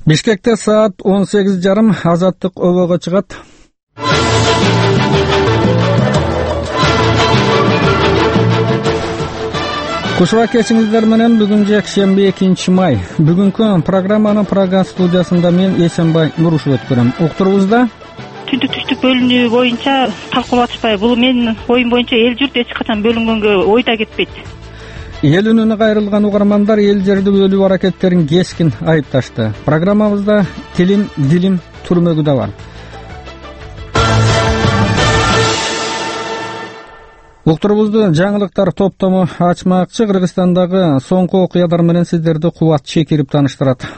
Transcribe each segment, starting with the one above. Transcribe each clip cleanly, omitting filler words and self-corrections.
Бишкекте саат 18:30 азаттык обого чыгат. Кушуа кечиңиздер менен бүгүн жекшемби 2-май. Бүгүнкү программанын Прага студиясында мен Эсенбай Нурушев өткөрөм. Уктурубузда түштүк бөлүнүү боюнча талкуулап атышпайбы. Бул менин оюм боюнча эл журт эч качан бөлүнгөнгө ойда кетпейт. Эл үнүнө кайрылган угармандар эл жерди бөлүү аракеттерин кескин айыпташты. Программабызда тилим, дилим түрмөгү да бар. Уктурубузду жаңылыктар топтому ачмакчы. Кыргызстандагы соңку окуялар менен сиздерди Кубат Чекирип тааныштырат.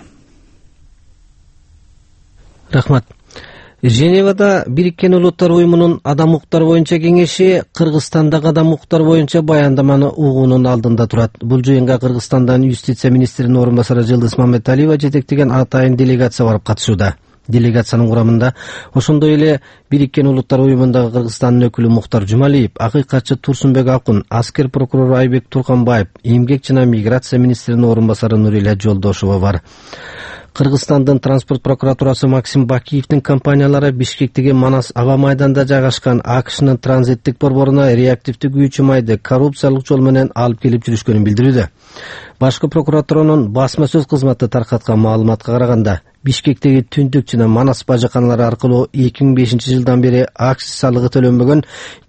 Рахмат. Женевада Бириккен Улуттар уюмунун адам укуктары боюнча кеңеши Кыргызстандагы адам укуктары боюнча баяндаманы угуунун алдында турат. Бул жыйынга Кыргызстандан юстиция министринин орун басары Жылдыз Маматалиева жетектеген атайын делегация барып катышууда. Делегациянын курамында ошондой эле Бириккен Улуттар уюмундагы Кыргызстандын өкүлү Муктар Жумалиев, акыйкатчы Турсунбек Акун, аскер прокурору Айбек Турканбаев, эмгек жана миграция министринин орун басары Нурила Жолдошова бар. Кыргызстандын транспорт прокуратурасы Максим Бакиевдин компаниялары Бишкектеги Манас аба майданында жайгашкан АКШнын транзиттик борборуна реактивдүү күйүүчү майды коррупциялык жол менен алып келип жүрүшкөнүн билдирүүдө. Башкы прокуратуранын басма сөз кызматы таркаткан маалыматка караганда, Бишкектеги Түндүк жана Манас бажаканалары аркылуу 2005 жылдан бери акциз салыгы төлөнбөгөн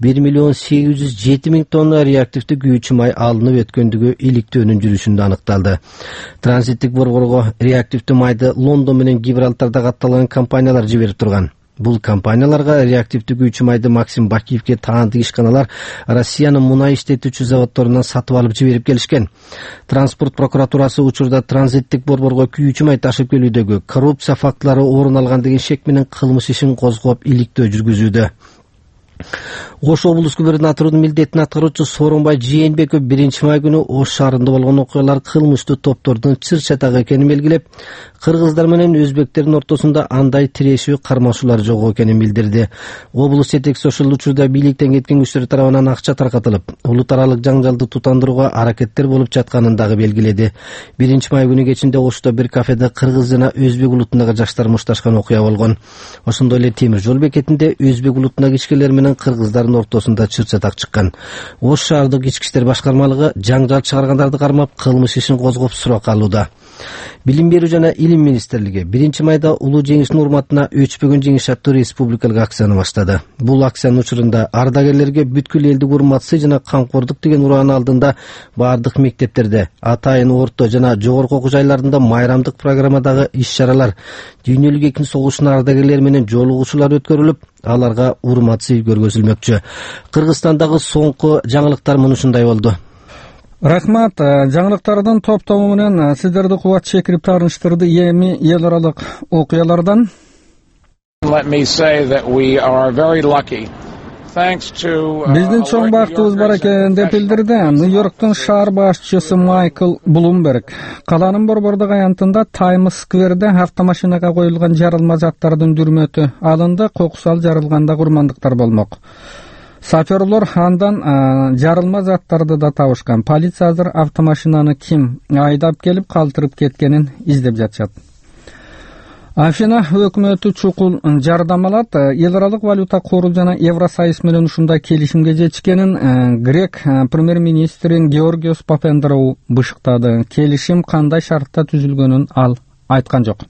1,807,000 тонна реактивдүү күйүүчү май алынып өткөндүгү иликтөөнүн жүрүшүндө аныкталды. Транзиттик борборго реактивдүү майды Лондон менен Гибралтарда катталган компаниялар жиберип турган. Бул компанияларга реактивдүү күйүүчү майды Максим Бакиевге таандык ишканалар Россиянын мунай иштетүүчү заводдорунан сатып алып жиберип келишкен. Транспорт прокуратурасы учурда транзиттик борборго күйүүчү май ташып келүүдөгү коррупция фактылары орун алган деген шек менен кылмыш ишин козгоп иликтөө жүргүзүүдө. Ош облус губернаторунун милдетин аткаруучу Сооронбай Жээнбеков 1-май күнү Ош шаарында болгон окуялар кылмыштуу топтордун чыр-чатак экенин белгилеп, кыргыздар менен өзбектердин ортосунда андай тирешүү кармашуулар жок экенин билдирди. Облус жетекчиси ошол учурда бийликтен кеткен күчтөр тарабынан акча таркатылып, улут аралык жаңжалды тутандырууга аракеттер болуп жатканын дагы белгиледи. 1-май күнү кечинде Ошто бир кафеде кыргыз жана өзбек улутундагы жаштар мушташкан окуя болгон. Ошондой эле темир жол бекетинде өзбек улутундагы ишкерлер менен кыргыздардын ортосунда чыр-чатак чыккан. Ош шаардык ички иштер башкармалыгы жаңжал чыгаргандарды кармап кылмыш ишин козгоп суракка алууда. Билим берүү жана илим министрлиги 1-майда улуу жеңиштин урматына өчпөгөн жеңиш аттуу республикалык акцияны баштады. Бул акциянын учурунда ардагерлерге бүткүл элдик урмат, сый жана камкордук деген ураанын алдында бардык мектептерде, атайын орто жана жогорку окуу жайларында майрамдык программадагы иш-чаралар, дүйнөлүк экинчи согуштун ардагерлери менен жолугушуулар өткөрүлүп, аларга урмат сый көргөзүлмөкчү. Кыргызстандагы соңку жаңылыктар мынушундай болду. Рахмат. Жаңылыктардын топтому менен сиздерди Кубат Чекирип тааныштырды. Эми эл аралык окуялардан. Let me say that we are very lucky. Биздин чоң бактыбыз бар экен деп билдирди Нью-Йорктун шаар башчысы Майкл Блумберг. Каланын борбордук аянтында Таймс скверде автомашинага коюлган жарылма заттардын дүрмөтү алынды. Кокусал жарылганда курмандыктар болмок. Саперлор андан жарылма заттарды да табышкан. Полиция азыр автомашинаны ким айдап келип калтырып кеткенин издеп жатышат. Афина өкмөтү чукул жардам алат. Эл аралык валюта кору жана Евросоюз менен ушундай келишимге жетишкенин грек премьер-министрин Георгиос Папандреou бышыктады. Келишим кандай шартта түзүлгөнүн ал айткан жок.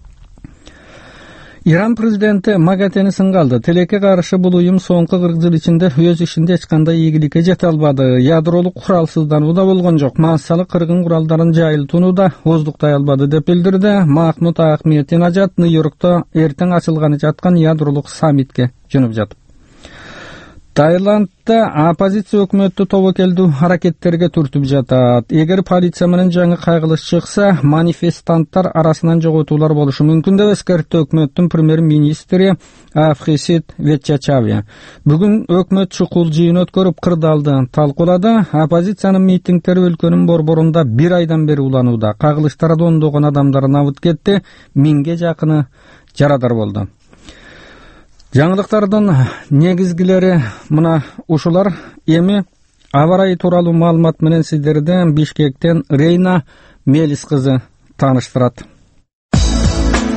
Иран президенти Магатени сынга алды. Тилекке каршы бул уюм соңку 40 жыл ичинде өз ишинде эч кандай ийгиликке жете албады. Ядролук куралсыздануу да болгон жок. Массалык кыргын куралдарын жайылтууну да оздуктай албады деп билдирди Махмуд Ахмединежад Нью-Йоркто эртең ачылганы жаткан ядролук саммитке жөнөп жатып. Таиландда оппозиция өкмөттү тобокелдүү аракеттерге түртүп жатат. Эгер полиция менен жаңы кайгылыш чыкса, манифестанттар арасынан жоготуулар болушу мүмкүн деп эскертти өкмөттүн премьер-министри Афхисит Ветчачавия. Бүгүн өкмөт чукул жыйын өткөрүп кырдаалды талкуулады. Оппозициянын митингдери өлкөнүн борборунда 1 айдан бери уланууда. Кагылыштарда ондогон адамдар набыт кетти, 1000ге жакыны жарадар болду. Жаңылыктардын негизгилери мына ушулар. Эми аба ырайы тууралуу маалымат менен сиздерди Бишкектен Рейна Мелис кызы тааныштырат.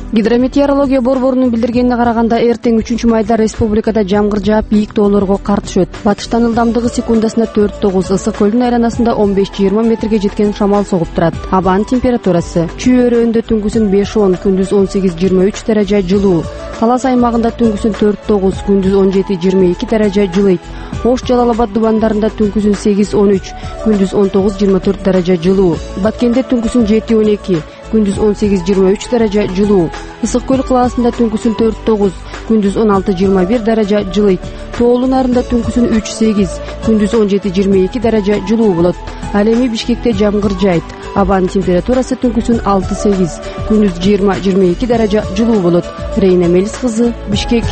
Гидрометеорология борборунун билдиргенине караганда эртең 3-майда республикада жамгыр жаап, бийик тоолорго кар түшөт. Батыштан ылдамдыгы секундасына 4-9, ысык көлдүн айланасында 15-20 метрге жеткен шамал согуп турат. Абанын температурасы: Чүй өрөөнүндө түнкүсүн 5-10, күндүз 18-23 даража жылуу. Талас аймагында түнкүсүн 4-9, күндүз 17-22 даража жылыйт. Ош Жалал Абад дубандарында түнкүсүн 8-13, күндүз 19-24 даража жылуу. Баткенде түнкүсүн 7-12, күндүз 18-23 даража жылуу. Ысык көл кылаасында түнкүсүн 4-9, күндүз 16-21 даража жылыйт. Тоолуу нарында түнкүсүн 3-8, күндүз 17-22 даража жылуу болот. Ал эми Бишкекте жамгыр жайт. Абанын температурасы түнкүсүн 6-8, күндүз 20-22 даража жылуу болот. Рейна Мелис кызы, Бишкек.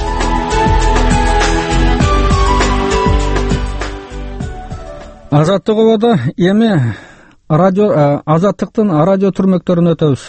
Азаттык ободо эми Азаттыктын радио түрмөктөрүнө өтөбүз.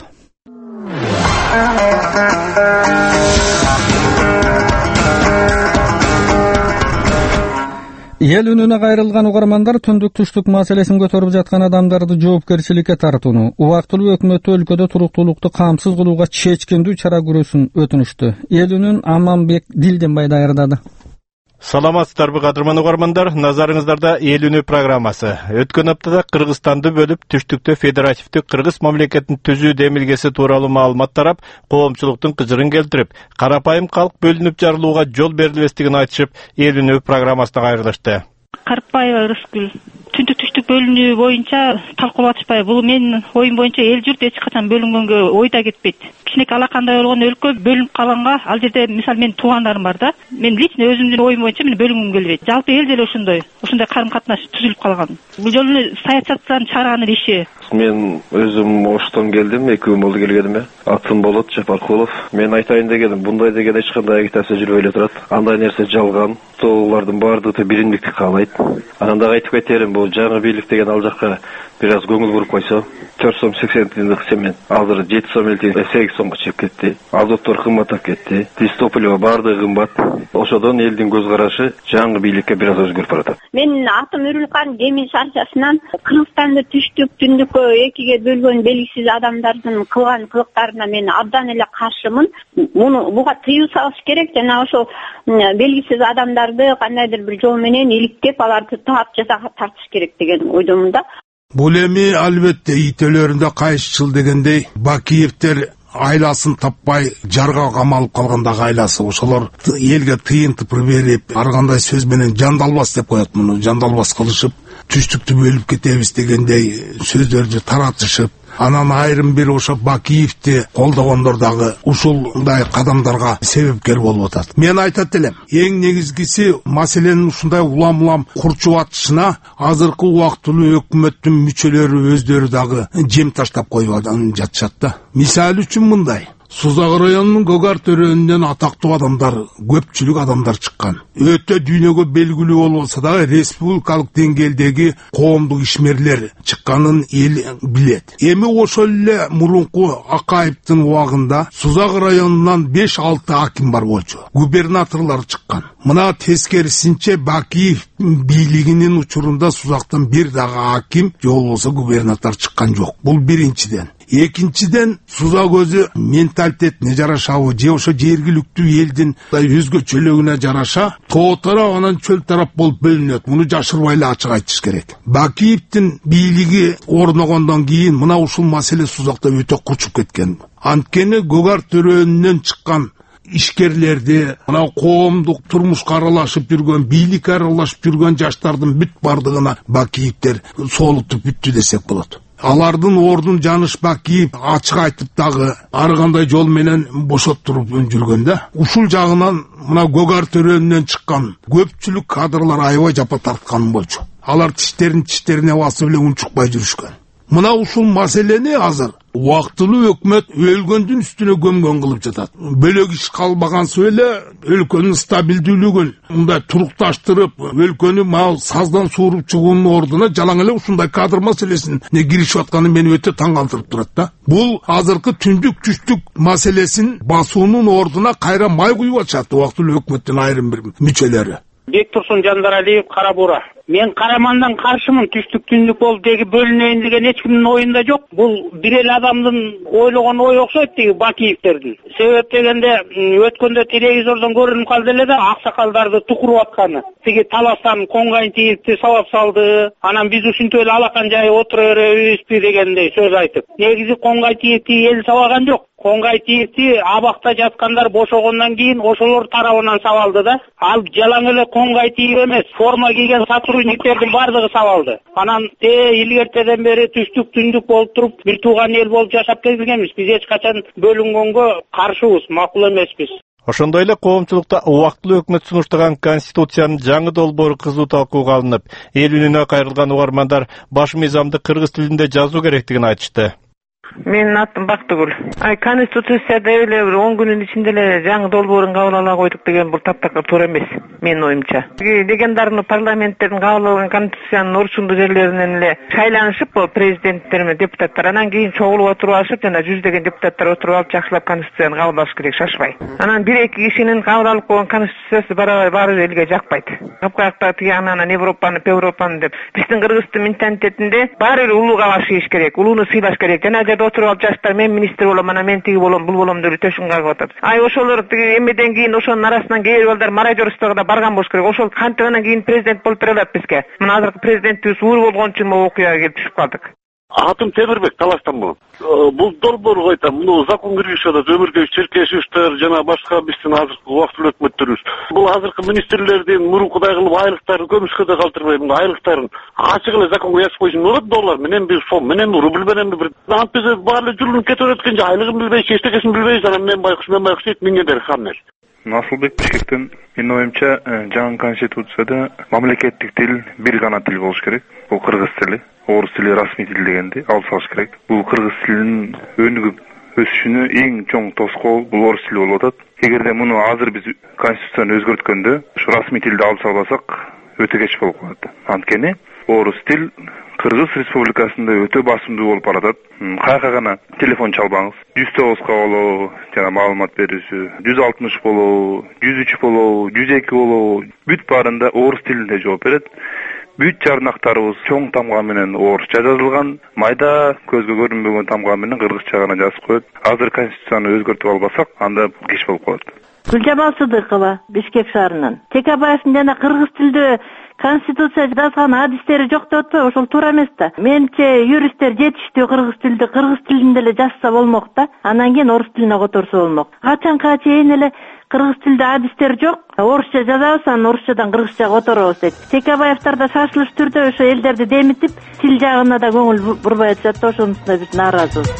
Эл үнүнө кайрылган угармандар түндүк түштүк маселесин көтөрүп жаткан адамдарды жоопкерчиликке тартууну, убактылуу өкмөттү өлкөдө туруктуулукту камсыз кылууга чечкиндүү чара көрүүсүн өтүнүштү. Эл үнүн Аманбек Дилденбай даярдады. Саламатсыздарбы кадырман угармандар, назарыңыздарда Эл үнү программасы. Өткөн аптада Кыргызстанды бөлүп түштүктө федеративдик Кыргыз мамлекетин түзүү демилгеси тууралуу маалымат тарап, коомчулуктун кыжырын келтирип, карапайым калк бөлүнүп жарылууга жол берилбестигин айтышып, Эл үнү программасына кайрылышты. Карпаева Рыскүл. Түндүк түштүк бөлүнүү боюнча талкуулап атышпайбы? Бул менин оюм боюнча эл журт эч качан бөлүнгөнгө ойда кетпейт. Кичинекей алакандай болгон өлкө бөлүнүп калганга, ал жерде мисалы менин туугандарым бар да. Мен лично өзүмдүн оюм боюнча мен бөлүнгүм келбейт. Жалпы эл деле ошондой карым-катнаш түзүлүп калган. Бул жолу саясаттан чыгарганын иши. Мен өзүм Оштон келдим, 2 күн болду келгениме. Атым болот Жапаркулов. Мен айтайын дегеним, бундай деген эч кандай агитация жүрбөй эле турат. Андай нерсе жалган. Тоолордун баардыгы биримдикти каалайт. Анан дагы айтып кетерим, бул жаңы бийлик деген ал жакка бир аз көңүл буруп койсо, 4 сом 80 тиындык цемент азыр 7 сом 8 сомго чыгып кетти. Азоттор кымбаттап кетти. Топливо баардыгы кымбат. Ошодон элдин көз карашы жаңы бийликке бир аз өзгөрүп барат. Менин атым Үрүлкан Демир Шаршасынан Кыргызстанды түштүк-түндүккө экиге бөлгөн белгисиз адамдардын кылган кылыктарына мен абдан эле каршымын. Буга тыюу салыш керек жана ошо белгисиз адамдарды кандайдыр бир жол менен иликтеп аларды таап жазага тартыш керек деген ойдомун да. Бул эми албетте итөлөрүндө кайшчыл дегендей Бакиевтер айласын таппай жарга камалып калгандагы айласы, ошолор элге тыйын тыпыр берип, ар кандай сөз менен жандалбас деп коет, муну жандалбас кылышып, түштүктү бөлүп кетебиз дегендей сөздөрдү таратышып, анан айрым бир ошо Бакиевти колдогондор дагы ушундай кадамдарга себепкер болуп атат. Мен айтат элем, эң негизгиси маселенин ушундай улам курчуп атышына азыркы убактылуу өкмөттүн мүчөлөрү өздөрү дагы жем таштап коюп жатышат да. Мисалы үчүн мындай: Сузак районунун Гөгар төрөөнүнөн атактуу адамдар, көпчүлүк адамдар чыккан. Өтө дүйнөгө белгилүү болбосо дагы республикалык деңгээлдеги коомдук ишмерлер чыкканын эл билет. Эми ошол эле мурунку Акаевдин убагында Сузак районунан 5-6 аким бар болчу. Губернаторлор чыккан. Мына тескерисинче Бакиев бийлигинин учурунда Сузактан бир дагы аким же болбосо губернатор чыккан жок. Бул биринчиден. Экинчиден, Сузак өзү менталитетине жарашабы, же ошо жергиликтүү элдин өзгөчөлүгүнө жараша тоо тарап анан чөл тарап болуп бөлүнөт. Муну жашырбай эле ачык айтыш керек. Бакиевдин бийлиги орногондон кийин мына ушул маселе Сузакта өтө курчуп кеткен. Анткени Гөгар төрөөнүнөн чыккан ишкерлерди, мына коомдук турмушка аралашып жүргөн, бийликке аралашып жүргөн жаштардын бүт бардыгына Бакиевтер соолуктуп бүттү десек болот. Алардын ордун Жаныш Бакиев ачык айтып дагы ар кандай жол менен бошоттуруп жүргөн да. Ушул жагынан мына Гөгар төрөөнүнөн чыккан көпчүлүк кадрлар аябай жапа тарткан болчу. Алар тиштерине басып эле унчукпай жүрүшкөн. Мына ушул маселени азыр убактылуу өкмөт өлгөндүн үстүнө көмгөн кылып жатат. Бөлөк иш калбагансып эле өлкөнүн стабилдүүлүгүн мындай турукташтырып, өлкөнү саздан сууруп чыгуунун ордуна жалаң эле ушундай кадр маселесине киришип атканы мени өтө таң калтырып турат да. Бул азыркы түндүк түштүк маселесин басуунун ордуна кайра май куюп атышат убактылуу өкмөттүн айрым бир мүчөлөрү. Бектурсун Жандаралиев, Кара Буура. Мен Карамандан каршымын. Түштүк түндүк болуп деги бөлүнөйүн деген эч кимдин оюнда жок. Бул бир эле адамдын ойлогон ою окшойт деги Бакиевтердин. Себеп дегенде өткөндө телевизордон көрүнүп калды эле да аксакалдарды тукуруп атканы. Тиги таластан Коңгайтиевди сабап салды. Анан биз ушинтип эле алакан жайы отура беребизби дегендей сөз айтып. Негизи Коңгайтиевди эл сабаган жок. Коңгайтиевди абакта жаткандар бошогондон кийин ошолор тарабынан сабалды да. Ал жалаң эле Коңгайтиев эмес, форма кийген сотрудниктердин бардыгы сабалды. Анан илгертеден бери түштүк түндүк болуп туруп бир тууган эл болуп жашап келгенбиз. Биз эч качан бөлүнгөнгө каршыбыз, макул эмеспиз. Ошондой эле коомчулукта убактылуу өкмөт сунуштаган конституциянын жаңы долбоору кызуу талкууга алынып, эл үнүнө кайрылган угармандар баш мыйзамды кыргыз тилинде жазуу керектигин айтышты. Менин атым Бактыгүл. Конституцияда эле 10 күнүн ичинде эле жаңы долбоорун кабыл ала койдук деген бул таптакыр туура эмес, менин оюмча. Легендарный парламенттердин кабыл алган конституциянын орчундуу жерлеринен эле шайланышып, президенттер менен депутаттар анан кийин чогулуп отуруп алышып, жана жүздөгөн депутаттар отуруп алып жакшылап конституцияны кабыл алыш керек, шашпай. Анан бир-эки кишинин кабыл алып койгон конституциясы баары элге жакпайт. Капкакта тиги анан Европаны деп. Биздин кыргыздын менталитетинде баары эле улууга баш ийиш керек, улууну сыйлаш керек. Жана отуруп алып жаштар мен министр болом, анан мен тиги болом, бул болом деп төшүн кагып атат. Ошолор тиги эмеден кийин ошонун арасынан кээ бир балдар мародерствого да барган болуш керек. Ошол кантип анан кийин президент болуп бере алат бизге. Мына азыркы президентибиз уур болгон үчүн могу окуяга келип түшүп калдык. Атым Темирбек, Талаштан болом. Бул долбоорго айтам, муну закон киргизип атат, Өмүркөбүч Черкешевичтер жана башка биздин азыркы убактылуу өкмөттөрүбүз. Бул азыркы министрлердин мурункудай кылып айлыктарын көмүшкө да калтырбай, мына айлыктарын ачык эле законго жазып койсун. Болот доллар менен бир сом менен рубль менен бир. Анан биз баары эле жылынып кетип аткан же айлыгын билбейбиз, эчтекесин билбейбиз, анан мен байкуш дейт, миңгендер хаммер. Насылбек Бишкектен. Менин оюмча, жаңы конституцияда мамлекеттик тил бир гана тил болуш керек. Бул кыргыз тили. Орус тили расмий тил дегенди алып салыш керек. Бул кыргыз тилинин өнүгүп өсүшүнө эң чоң тоскоол бул орус тили болуп атат. Эгерде муну азыр биз конституцияны өзгөрткөндө ушу расмий тилди алып салбасак өтө кеч болуп калат. Анткени орус тил Кыргыз Республикасында өтө басымдуу болуп баратат. Кайка гана телефон чалбаңыз, 109 болобу, жана маалымат берүүсү, 160 болобу, 103 болобу, 102 болобу, бүт баарында орус тилинде жооп берет. Бүт жарнактарыбыз чоң тамга менен орусча жазылган, майда көзгө көрүнбөгөн тамга менен кыргызча гана жазып коет. Азыр конституцияны өзгөртүп албасак, анда кеч болуп калат. Гүлжамал Сыдыкова, Бишкек шаарынан. Текебаевдин жана кыргыз тилде конституция жазган адистери жок деп атпайбы, ошол туура эмес да. Менимче юристтер жетиштүү кыргыз тилинде эле жазса болмок да. Анан кийин орус тилине которсо болмок. Качанка чейин эле кыргыз тилде адистер жок, орусча жазабыз, анан орусчадан кыргызчага которобуз дейт. Текебаевтар да шашылыш түрдө ошо элдерди демитип, тил жагына да көңүл бурбай атышат да, ошонусунда биз нааразыбыз.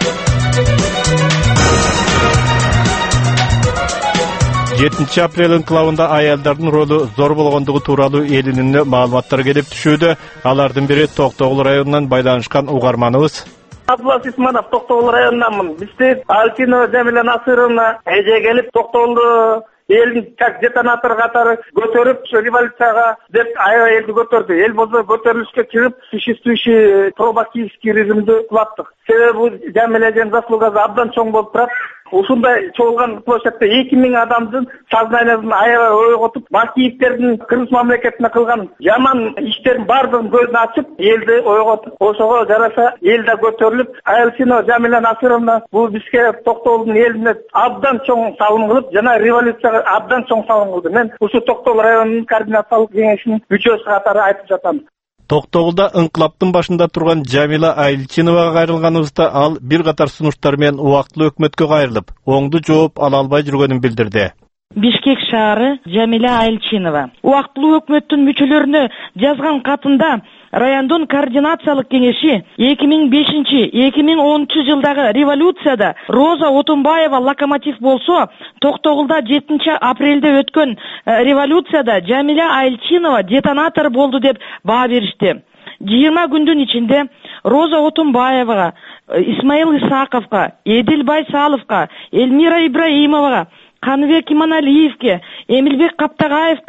7 апрель инкылабында аялдардын ролу зор болгондугу тууралуу эл үнүнө маалыматтар келип түшүүдө. Алардын бири Токтогул районунан байланышкан угарманыбыз. Абдуласис Исманов, Токтогул районунанмын. Бизде Альчинова Жамиля Насыровна эже келип Токтогулду элин как детонатор катары көтөрүп, революцияга деп аябай элди көтөрдү. Эл болсо көтөрүлүшкө чыгып, существующий пробакиевский режимди кулаттык. Себеби Жамиляжын заслугасы абдан чоң болуп турат. Ушундай чогулган площадьта 2000 адамдын сознаниясын аябай ойготуп, Бакиевтердин кыргыз мамлекетине кылган жаман иштерин баардыгын көзүн ачып, элди ойготуп, ошого жараша эл да көтөрүлүп, Айлсино Жамиля Насыровна бул бизге Токтогулдун элине абдан чоң салым кылып, жана революцияга абдан чоң салым кылды. Мен ушу Токтогул районунун координациялык кеңешинин мүчөсү катары айтып жатам. Токтогулда инкылаптын башында турган Жамила Айлчиновага кайрылганыбызда ал бир катар сунуштар менен убактылуу өкмөткө кайрылып, оңду жооп ала албай жүргөнүн билдирди. Бишкек шаары, Жамиля Айлчинова. Убактылуу өкмөттүн мүчөлөрүнө жазган катында райондун координациялык кеңеши 2005-2010 жылдагы революцияда Роза Отунбаева локомотив болсо, Токтогулда 7 апрелде өткөн революцияда Жамиля Айлчинова детонатор болду деп баа беришти. 20 күндүн ичинде Роза Отунбаевага, Исмаил Исаковго, Эдилбай Саловго, Эльмира Ибраимовага, Каныбек Иманалиевге, Эмилбек Каптагаевге,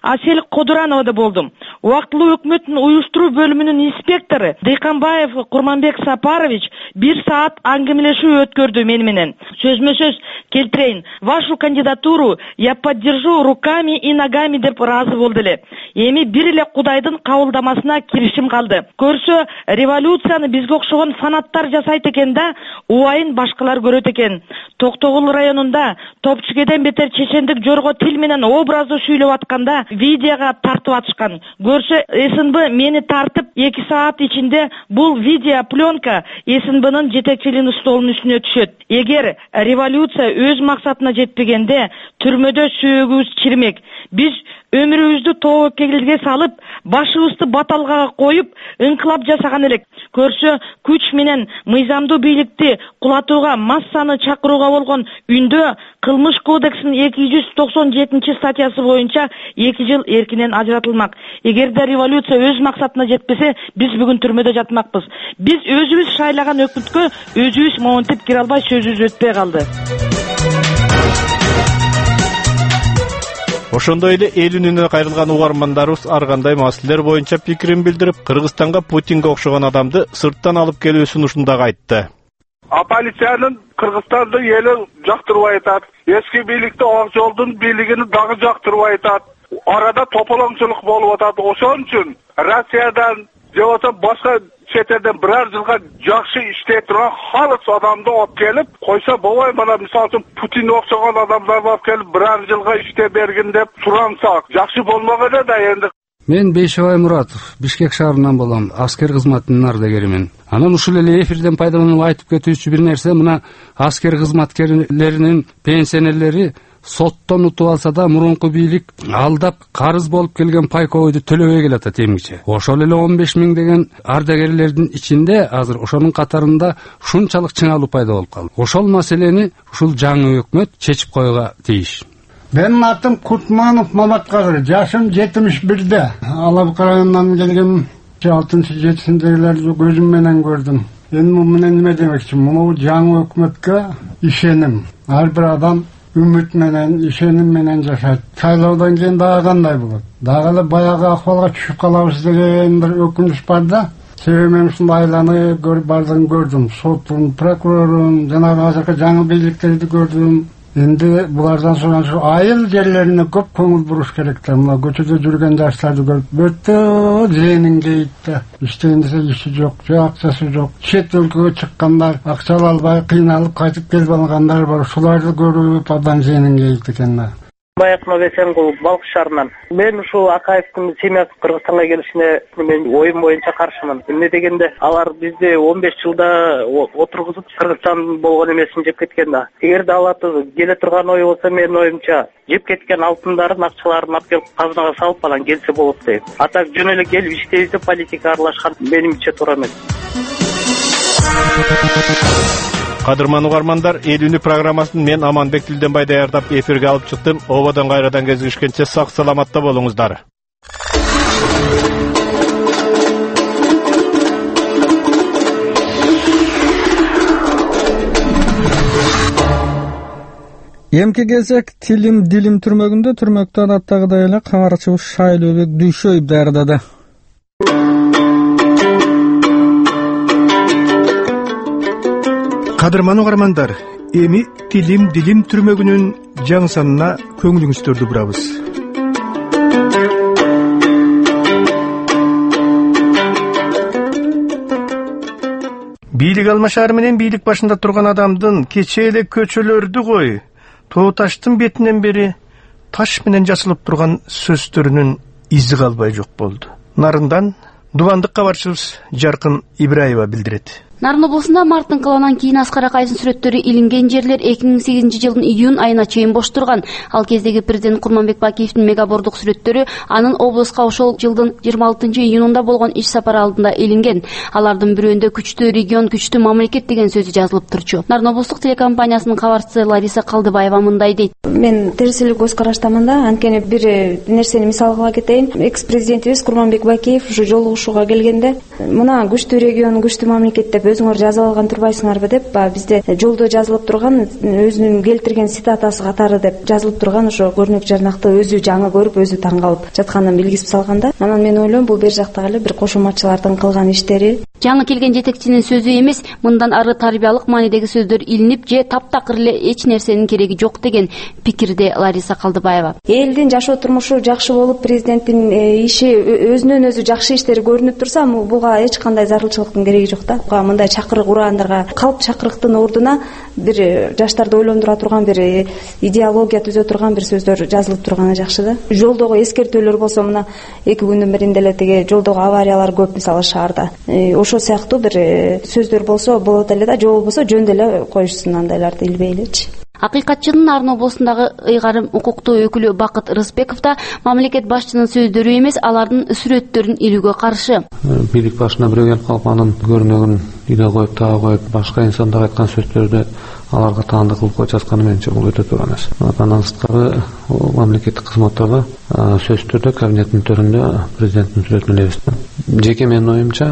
Асел Кодуранова да болдум. Убактылуу өкмөттүн уюштуруу бөлүмүнүн инспектору Дыйканбаев Курманбек Сапарович 1 саат аңгемелешүү өткөрдү менен. Сөзмө сөз келтирейин. Вашу кандидатуру я поддержу руками и ногами деп ыраазы болду эле. Эми бир эле Кудайдын кабылдамасына киришим калды. Көрсө, революцияны бизге окшогон фанаттар жасайт экен да, убайын башкалар көрөт экен. Токтогул районунда Топчугеден бетер чечендик жорго тил менен образды сүйлөп атканда видеого тартып атышкан. Көрсө, СНБ мени тартып 2 саат ичинде бул видео пленка СНБнын жетекчилигинин столунун үстүнө түшөт. Эгер революция өз максатына жетпегенде түрмөдө сүйөгүбүз чирмек. Биз өмүрүбүздү тобокелге салып, башыбызды баталгага коюп, инкылап жасаган элек. Көрсө, күч менен мыйзамдуу бийликти кулатууга массаны чакырууга болгон үндө Кылмыш кодексинин 297 статьясы боюнча 2 жыл эркинен ажыратылмак. Эгерде революция өз максатына жетпесе, биз бүгүн түрмөдө жатмакпыз. Биз өзүбүз шайлаган өкмөткө өзүбүз моментип кире албай сөзүбүз өтпөй калды. Ошондой эле эл үнүнө кайрылган угармандарыбыз ар кандай маселелер боюнча пикирин билдирип, Кыргызстанга Путинге окшогон адамды сырттан алып келүү сунушун дагы айтты. Оппозициянын Кыргызстандын элин жактырбай атат. Эски бийликте Ак жолдун бийлигин дагы жактырбай атат. Арада тополоңчулук болуп атат. Ошон үчүн Россиядан же болбосо башка чет элден бирер жылга жакшы иштей турган халык адамды алып келип койсо болбой, мына мисалы үчүн Путинге окшогон адамдарды алып келип бирер жылга иштей бергин деп сурансак, жакшы болмок эле да энди. Мен Бейшебай Муратов, Бишкек шаарынан болом, аскер кызматынын ардагеримин. Анан ушул эле эфирден пайдаланып айтып кетүүчү бир нерсе, мына аскер кызматкерлеринин пенсионерлери соттон утуп алса да мурунку бийлик алдап карыз болуп келген пайковойду төлөбөй келатат эмгиче. Ошол эле 15 миң деген ардагерлердин ичинде азыр ошонун катарында ушунчалык чыңалуу пайда болуп калды. Ошол маселени ушул жаңы өкмөт чечип койууга тийиш. Benim adım Kurtmanov Mamatkadır. Yaşım 71'de. Alabık rayonundan geldim. 6-7'sindekileri gözümle gördüm. Ben bunu ne demek için? Bu canlı hükümetke işenim. Her bir adam ümit menen, işenim menen yaşaydı. Saylavdan keyin daha kanday bulur. Daha da bayağı ahvalga düşüp kalabız degen bir ökünüş var da. Sebebim şunda aylany bardan gördüm. Sotun, prokurorun, janağı azırkı жаңы бийликтерди gördüm. Endi bulardan sonra şu ayıl yerlerine köp көңүл buruş kerekti. Mına көчөдө жүргөн жаштарды көрүп, бөттө зейнинге итти. İşteyindise işi жок, акчасы жок. Чет өлкөгө чыккандар, акча албай кыйналып кайтып келип алгандар бар. Шуларды көрүп адам зейнинге итти экен. Байакмов Эсенгул, Балкы шаарынан. Мен ушул Акаевдин семьясы Кыргызстанга келишине мен оюм боюнча каршымын. Эмне дегенде, алар бизди 15 жылда отургузуп Кыргызстан болгон эмесин жеп кеткен да. Эгерде алар келе турган ой болсо, менин оюмча, жеп кеткен алтындарын, акчаларын алып келип казынага салып алан келсе болот дейм. Атак жөн эле келип иштейбиз деп политика аралашкан менимче туура эмес. Кадырман угармандар, эл үнү программасын мен Аманбек Тилденбай даярдап эфирге алып чыктым. Ободон кайрадан кезигишкенче сак саламатта болуңуздар. Эмки кезек Тилим Дилим түрмөгүндө түрмөктө адаттагыдай эле кабарчыбыз Шайлообек Дүйшөев даярдады. Кадырман угармандар, эми Тилим Дилим түрмөгүнүн жаңы санына көңүлүңүздөрдү бурабыз. Бийлик алмашары менен бийлик башында турган адамдын кечээ эле көчөлөрдү кой, тоо таштын бетинен бери таш менен жазылып турган сөздөрүнүн изи калбай жок болду. Нарындан Дубандык кабарчыбыз Жаркын Ибраева билдирет. Нарын облусунда марттын кыланан кийин Аскар Акаевдин сүрөттөрү илинген жерлер 2008 жылдын июнь айына чейин бош турган. Ал кездеги президент Курманбек Бакиевдин мегабордук сүрөттөрү анын облуска ошол жылдын 26 июнунда болгон иш сапары алдында илинген. Алардын бирөөндө күчтүү регион, күчтүү мамлекет деген сөзү жазылып турчу. Нарын облустук телекомпаниясынын кабарчысы Лариса Калдыбаева мындай дейт. Мен терсилик көз караштамын да, анткени бир нерсени мисал кыла кетейин. Экс президентибиз Курманбек Бакиев ушу жолугушууга келгенде, мына күчтүү регион, күчтүү мамлекет деп өзүңөр жазып алган турбайсыңарбы деп, баягы бизде жолдо жазылып турган өзүнүн келтирген цитатасы катары деп жазылып турган ошо көрнөк жарнакты өзү жаңы көрүп, өзү таң калып жатканын билгизип салган да. Анан мен ойлойм, бул бер жактагы эле бир кошуматчылардын кылган иштери. Жаңы келген жетекчинин сөзү эмес, мындан ары тарбиялык маанидеги сөздөр илинип же таптакыр эле эч нерсенин кереги жок деген пикирде Лариса Калдыбаева. Элдин жашоо турмушу жакшы болуп, президенттин иши өзүнөн өзү жакшы иштери көрүнүп турса, буга эч кандай зарылчылыктын кереги жок да. Мындай чакырык урагандарга калп чакырыктын ордуна бир жаштарды ойлондура турган, бир идеология түзө турган бир сөздөр жазылып турганы жакшы да. Жолдогу эскертүүлөр болсо, мына 2 күндүн биринде эле тиги жолдогу авариялар көп мисалы шаарда. Ошол сыяктуу бир сөздөр болсо болот эле да, же болбосо жөн деле коюшсун андайларды илбей элечи. Акыйкатчынын Нарын облусундагы ыйгарым укуктуу өкүлү Бакыт Рыспеков да мамлекет башчынын сөздөрү эмес, алардын сүрөттөрүн илүүгө каршы. Бийлик башына бирөө келип калып, анын көрүнөгүн иле коюп, таа коюп, башка инсандар айткан сөздөрдү аларга таандык кылып коюп жазганы менимче бул өтө туура эмес. Андан сырткары мамлекеттик кызматтарда сөз түрдө кабинет мүнөтөрүндө президенттин сүрөтүн илебиз. Жеке менин оюмча,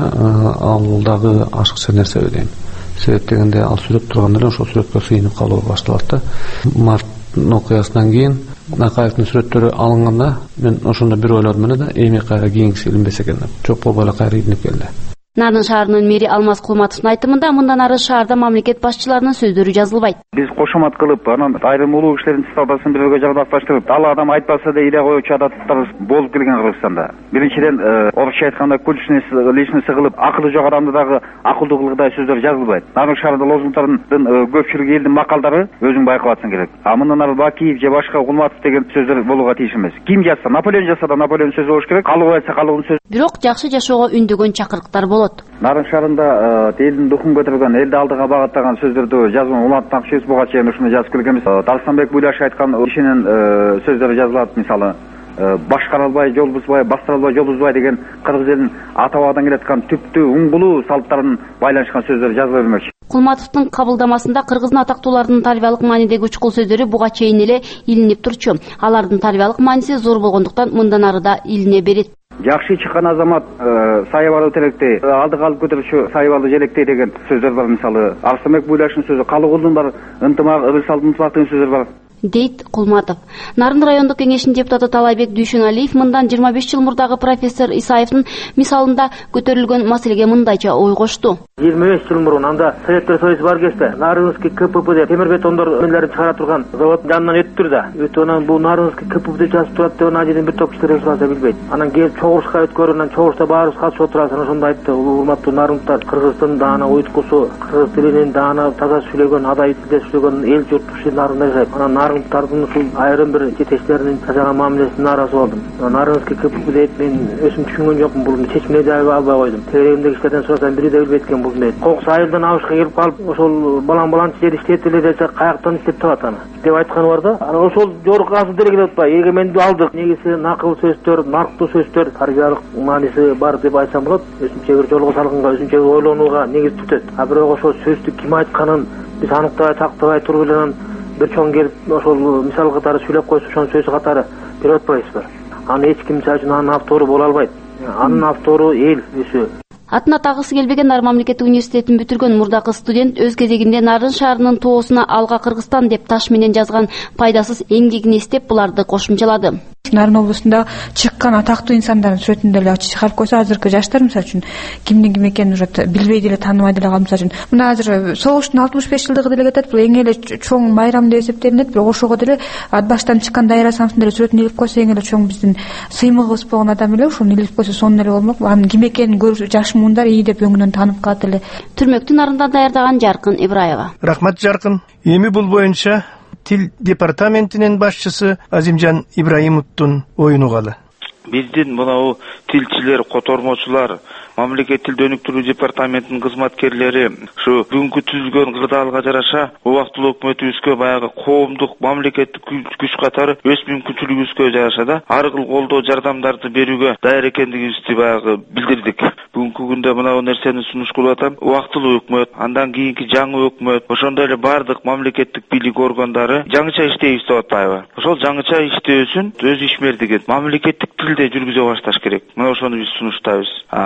ал дагы ашыкча нерсе дейм. Себеп дегенде, ал сүрөт турганда эле ошол сүрөткө сыйынып калуу башталат да. Март окуясынан кийин Акаевдин сүрөттөрү алынганда, мен ошондо бир ойлодум эле да, эми кайра кийинкиси илинбесе экен деп. Жок болбой эле кайра илинип келди. Нарын шаарынын мэри Алмаз Кулматовдун айтымында, мындан ары шаарда мамлекет башчыларынын сөздөрү жазылбайт. Биз кошомат кылып, анан айрым улуу кишилердин статусын бирөөгө жагдаштырып, ал адам айтпаса да иле коюучу адаттар болуп келген Кыргызстанда. Биринчиден, орусча айтканда личности кылып, акылы жок адамды дагы акылдуу кылгыдай сөздөр жазылбайт. Нарын шаарында лозунгдардын көпчүлүгү элдин макалдары өзүң байкап атсаң керек. Мындан ары Бакиев же башка Кулматов деген сөздөр болууга тийиш эмес. Ким жазса, Наполеон жазса да Наполеон сөзү болуш керек, Калыгов айтса Калыговдун сөзү. Бирок жакшы жашоого үндөгөн чакырыктар болот. Нарын шаарында элдин духун көтөргөн, элди алдыга багыттаган сөздөрдү жазган Улан Такшиев буга чейин ушуну жазып келгенбиз. Дарстанбек Буйлаш айткан кишинин сөздөрү жазылат, мисалы башкара албай, жол бузбай, бастыра албай, жол бузбай деген кыргыз элинин ата-бабадан келаткан түптүү уңгулуу салттарын байланышкан сөздөр жазыла бермекчи. Кулматовдун кабылдамасында кыргыздын атактууларынын тарбиялык маанидеги учкул сөздөрү буга чейин эле илинип турчу. Алардын тарбиялык мааниси зор болгондуктан мындан ары да илине берет. Жакшы чыккан азамат сайыбалы теректей, алдыга алып көтөрүшү сайыбалы желектей деген сөздөр бар. Мисалы Арсанбек Буйлаштын сөзү, Калыгулдун бар, ынтымак, ырысалдын ынтымак деген сөздөр бар. Дейт Кулматов. Нарын райондук кеңешинин депутаты Талайбек Дүйшөналиев мындан 25 жыл мурдагы профессор Исаевдин мисалында көтөрүлгөн маселеге мындайча ой кошту. 25 жыл мурун анда Советтер Союзу бар кезде Нарынский КПП деп темир бетондор эмелерин чыгара турган заводдун жанынан өттүр да. Өтүп анан бул Нарынский КПП деп жазып турат деп ана жерден бир топ кишилер эсиласа билбейт. Анан келип чогулушка өткөрүп, анан чогулушта баарыбыз катышып отурабыз. Ошондо айтты, урматтуу нарындар, Кыргыздын даана уйткусу, кыргыз тилинин даана таза сүйлөгөн, адай тилде сүйлөгөн эл журт ушул нарында жашайт. Анан нарындардын ушул айрым бир жетекчилеринин жасаган мамилесине нааразы болдум. Нарынский КПП дейт, мен өзүм түшүнгөн жокмун, бул чечимине да албай койдум. Тегерегимдеги кишилерден сурасам бири да билбейт экен бул дейт. Кокус айылдан абышка келип калып, ошол балан-баланчы жер иштеп эле десе, каяктан иштеп табат аны деп айтканы бар да. Анан ошол жорукка азыр деле келип атпайбы? Эгемендүү алдык. Негизи накыл сөздөр, нарктуу сөздөр, тарбиялык мааниси бар деп айтсам болот. Өзүнчө бир жолго салганга, өзүнчө ойлонууга негиз түтөт. А бирок ошол сөздү ким айтканын биз аныктабай тактабай туруп эле анан бир чоң келип ошол мисал катары сүйлөп койсо, ошонун сөзү катары берип атпайбызбы? Аны эч ким үчүн анын автору боло албайт. Анын автору эл өзү. Атын атагысы келбеген Нарын мамлекеттик университетин бүтүргөн мурдакы студент өз кезегинде Нарын шаарынын тоосуна Алга Кыргызстан деп таш менен жазган пайдасыз эмгегин эстеп буларды кошумчалады. Нарын облусунда чыккан атактуу инсандардын сүрөтүн деле чыгарып койсо, азыркы жаштар мисалы үчүн кимдин ким экенин уже билбей деле, тааныбай деле калып, мисалы үчүн мына азыр согуштун 65 жылдыгы деле кетет, бул эң эле чоң майрам деп эсептелинет, бирок ошого деле ат баштан чыккан Дайра Самсындын деле сүрөтүн илип койсо, эң эле чоң биздин сыймыгыбыз болгон адам эле ушуну илип койсо сонун эле болмок. Анын ким экенин көрүп, жаш муундар ии деп өңүнөн таанып калат эле. Түрмөктү Нарындан даярдаган Жаркын Ибраева. Рахмат Жаркын. Эми бул боюнча Тил департаментинин башчысы Азимжан Ибраимовдун оюн угалы. Биздин мынау тилчилер, котормочулар, мамлекет тилди өнүктүрүү департаментинин кызматкерлери ушу бүгүнкү түзүлгөн кырдаалга жараша убактылуу өкмөтүбүзгө баягы коомдук мамлекеттик күч катары өз мүмкүнчүлүгүбүзгө жараша да ар кыл колдоо жардамдарды берүүгө даяр экендигибизди баягы билдирдик. Бүгүнкү күндө мына нерсени сунуш кылып атам. Убактылуу өкмөт, андан кийинки жаңы өкмөт, ошондой эле бардык мамлекеттик бийлик органдары жаңыча иштейбиз деп атпайбы? Ошол жаңыча иштөөсүн өз ишмердигин мамлекеттик тилде жүргүзө башташ керек. Мына ошону биз сунуштайбыз.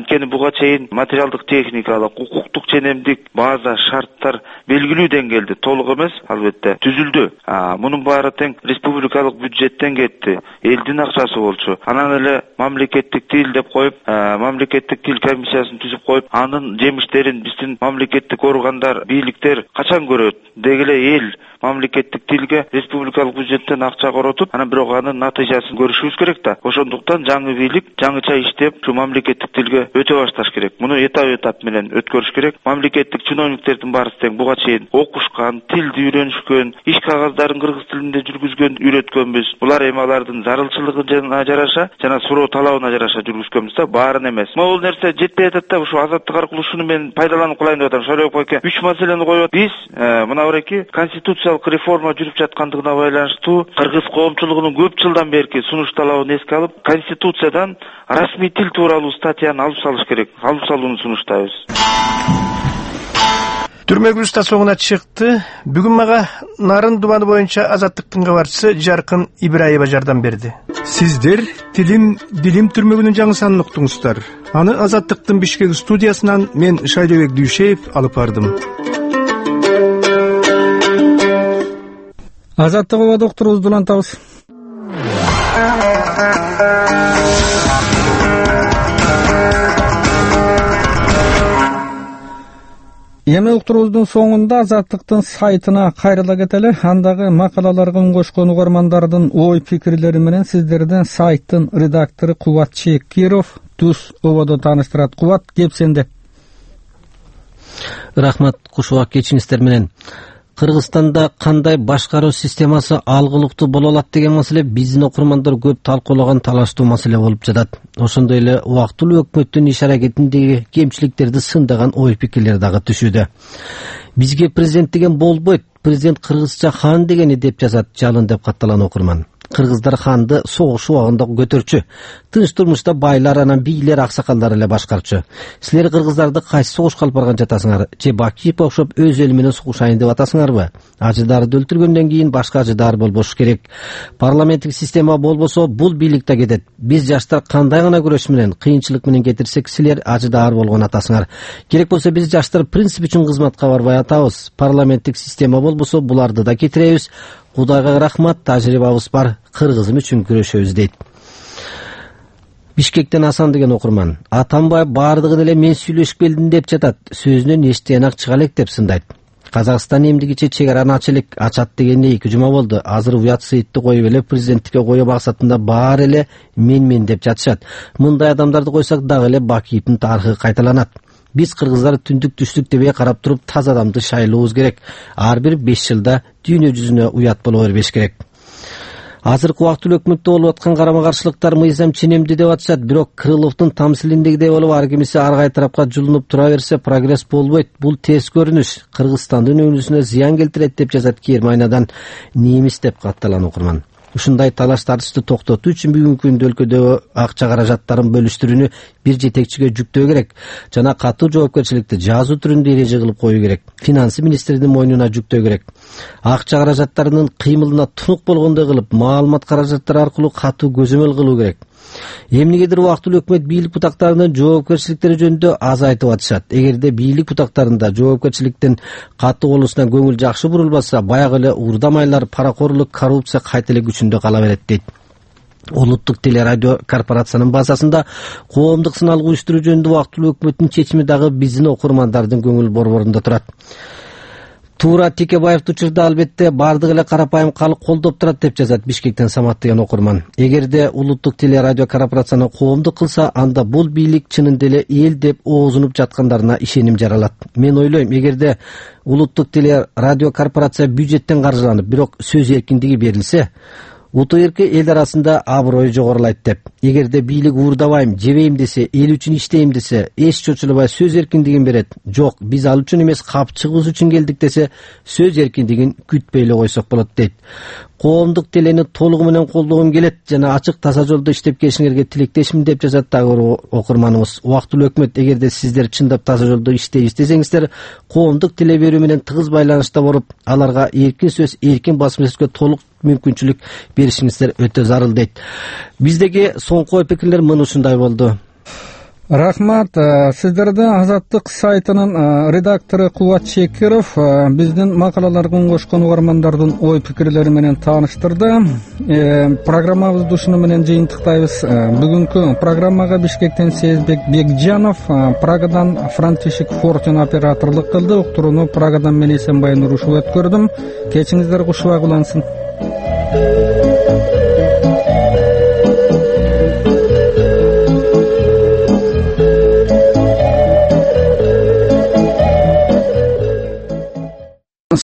анткени буга чейин материалдык техникалык укуктук ченемдик база шарттар белгилүү деңгээлде, толук эмес албетте түзүлдү. Мунун баары тең республикалык бюджеттен кетти, элдин акчасы болчу. Анан эле мамлекеттик тил деп коюп, мамлекеттик тил комиссиясын түзүп коюп, анын жемиштерин биздин мамлекеттик органдар, бийликтер качан көрөт? Дегеле эл мамлекеттик тилге республикалык бюджеттен акча коротуп, анан бирок анын натыйжасын көрүшүбүз керек да. Ошондуктан жаңы бийлик жаңыча иштеп, ушу мамлекеттик тилге өтө башташ керек. Муну этап менен өткөрүш керек. Мамлекеттик чиновниктердин баары тең буга чейин окушкан, тилди үйрөнүшкөн, иш кагаздарын кыргыз тилинде жүргүзгөн, үйрөткөнбүз. Булар эми алардын зарылчылыгына жараша жана суроо талабына жараша жүргүзгөнбүз да, баарын эмес. Могул нерсе жетпей атат да, ушу азаттык аркылуу ушуну мен пайдаланып кылайын деп атам. Шорой койке 3 маселени коюп, биз мына бирки конституциялык реформа жүрүп жаткандыгына байланыштуу кыргыз коомчулугунун көп жылдан берки сунуш талабын эске алып, конституциядан расмий тил тууралуу статьяны алып салыш керек. Алып салууну сунуштайбыз. Түрмөгүбүз да соңуна чыкты. Бүгүн мага Нарын дубаны боюнча Азаттыктын кабарчысы Жаркын Ибраева жардам берди. Сиздер Дилим түрмөгүнүн жаңы санын уктуңуздар. Аны Азаттыктын Бишкек студиясынан мен Шайлебек Дүйшеев алып бардым. Азаттык оба докторубузду улантабыз. Эми уктуруубуздун соңунда Азаттыктын сайтына кайрыла кетели. Андагы макалаларга үн кошкон угармандардын ой пикирлери менен сиздерден сайттын редактору Кубат Чекиров түз ободо тааныштырат. Кубат, кеп сенде. Рахмат, кушуак кечиңиздер менен. Кыргызстанда кандай башкаруу системасы алгылыктуу боло алат деген маселе биздин окурмандар көп талкуулаган талаштуу маселе болуп жатат. Ошондой эле убактылуу өкмөттүн иш аракетиндеги кемчиликтерди сындаган ой пикирлер дагы түшүүдө. Бизге президент деген болбойт, президент кыргызча хан дегени деп жазат жалын деп катталган окурман. Кыргыздар ханды согуш убагында көтөрчү. Тынч турмушта байлар анан бийлер, аксакалдар эле башкарчу. Силер кыргыздарды кайсы согушка алып барган жатасыңар? Же Бакиев окшоп өз эли менен согушайын деп атасыңарбы? Ажыдарды өлтүргөндөн кийин башка ажыдар болбош керек. Парламенттик система болбосо бул бийлик да кетет. Биз жаштар кандай гана күрөш менен, кыйынчылык менен кетирсек, силер ажыдар болгон атасыңар. Керек болсо биз жаштар принцип үчүн кызматка барбай атабыз. Парламенттик система болбосо буларды да кетиребиз. Кудайга рахмат, тажрыйбабыз бар, кыргызым үчүн күрөшөбүз дейт. Бишкектен Асан деген окурман. Атамбаев бардыгын эле мен сүйлөшүп келдим деп жатат. Сөзүнөн эчтен ак чыга элек деп сындайт. Казакстан эмдигиче чегараны ачат дегенде 2 жума болду. Азыр уят сыйтты коюп эле президенттикке коюу максатында баары эле мен деп жатышат. Мындай адамдарды койсак дагы эле Бакиевдин тарыхы кайталанат. Биз кыргыздар түндүк түштүк дебей карап туруп таза адамды шайлообуз керек. Ар бир 5 жылда дүйнө жүзүнө уят боло бербеш керек. Азыркы убактылуу өкмөттө болуп аткан карама-каршылыктар мыйзам ченемди деп атышат, бирок Крыловдун тамсилиндегидей болуп ар кимиси ар кай тарапка жылынып тура берсе, прогресс болбойт. Бул терс көрүнүш, Кыргызстандын өңүрүсүнө зыян келтирет деп жазат Германиядан Немис деп катталган окурман. Ушундай талаш-тартышты токтотуу үчүн бүгүнкү күндө өлкөдөгү акча каражаттарын бөлүштүрүүнү бир жетекчиге жүктөө керек жана катуу жоопкерчиликти жазуу түрүндө эреже кылып коюу керек. Финансы министринин мойнуна жүктөө керек. Акча каражаттарынын кыймылына тунук болгондой кылып, маалымат каражаттары аркылуу катуу көзөмөл кылуу керек. Эмнегедир убактылуу өкмөт бийлик бутактарынын жоопкерчиликтери жөнүндө аз айтып атышат. Эгерде бийлик бутактарында жоопкерчиликтин катуу болуусуна көңүл жакшы бурулбаса, баягы эле уурдамайлар, паракорлук, коррупция кайта эле күчүндө кала берет дейт. Улуттук телерадио корпорациянын базасында коомдук сыналгы уюштуруу жөнүндө убактылуу өкмөттүн чечими дагы биздин окурмандардын көңүл борборунда турат. Туура Текебаевди учурда албетте бардык эле карапайым калк колдоп турат деп жазат Бишкектен Самат деген окурман. Эгерде улуттук телерадио корпорацияны коомдук кылса, анда бул бийлик чынында эле эл деп оозунуп жаткандарына ишеним жаралат. Мен ойлойм, эгерде улуттук телерадио корпорация бюджеттен каржыланып, бирок сөз эркиндиги берилсе, УТРК эл арасында аброю жогорулайт деп. Эгерде бийлик уурдабайм, жебейм десе, эл үчүн иштейм десе, эч чочулабай сөз эркиндигин берет. Жок, биз ал үчүн эмес, капчыгыбыз үчүн келдик десе, сөз эркиндигин күтпөй эле койсок болот дейт. Коомдук телени толугу менен колдогум келет жана ачык таза жолдо иштеп келишиңерге тилектешмин деп жазат дагы окурманыбыз. Убактылуу өкмөт, эгерде сиздер чындап таза жолдо иштейбиз десеңиздер, коомдук теле берүү менен тыгыз байланышта болуп, аларга эркин сөз, эркин басым жасоого толук мүмкүнчүлүк беришиңиздер өтө зарыл дейт. Биздеги соңку ой пикирлер мына ушундай болду. Рахмат. Сиздерди Азаттык сайтынын редактору Кубат Чекиров биздин макалаларга кошкон угармандардын ой пикирлери менен тааныштырды. Программабызды ушуну менен жыйынтыктайбыз. Бүгүнкү программага Бишкектен Сезбек Бекжанов, Прагадан Франтишек Фортун операторлук кылды. Уктурууну Прагадан мен Эсенбай Нурушев өткөрдүм. Кечиңиздер кушубак улансын.